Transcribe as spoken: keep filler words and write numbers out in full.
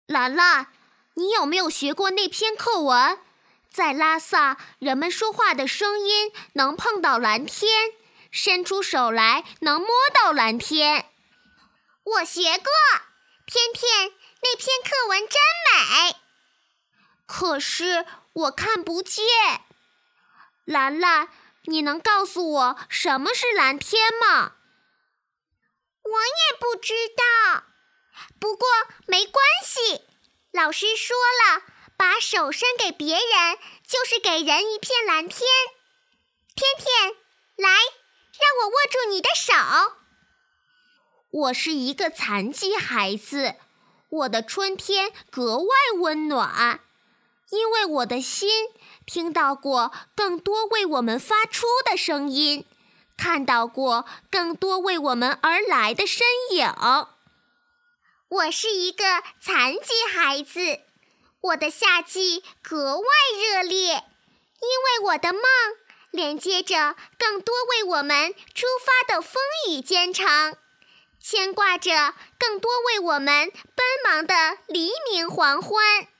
兰兰，你有没有学过那篇课文？在拉萨，人们说话的声音能碰到蓝天，伸出手来能摸到蓝天。 我学过，天天，那篇课文真美。 可是我看不见。兰兰，你能告诉我什么是蓝天吗？ 我也不知道，不过没关系。老师说了，把手伸给别人，就是给人一片蓝天。天天，来，让我握住你的手。 我是一个残疾孩子，我的春天格外温暖，因为我的心听到过更多为我们发出的声音，看到过更多为我们而来的身影。 我是一个残疾孩子，我的夏季格外热烈，因为我的梦连接着更多为我们出发的风雨兼程，牵挂着更多为我们奔忙的黎明黄昏。